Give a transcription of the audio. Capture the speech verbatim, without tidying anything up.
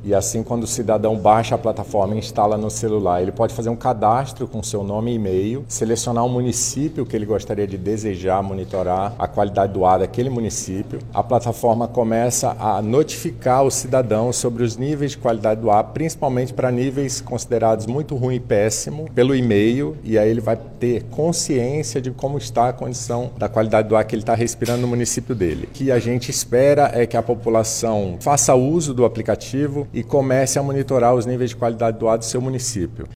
E assim, quando o cidadão baixa a plataforma e instala no celular, ele pode fazer um cadastro com seu nome e e-mail, selecionar um município que ele gostaria de desejar monitorar a qualidade do ar daquele município. A plataforma começa a notificar o cidadão sobre os níveis de qualidade do ar, principalmente para níveis considerados muito ruim e péssimo, pelo e-mail, e aí ele vai ter consciência de como está a condição da qualidade do ar que ele está respirando no município dele. O que a gente espera é que a população faça uso do aplicativo e comece a monitorar os níveis de qualidade do ar do seu município.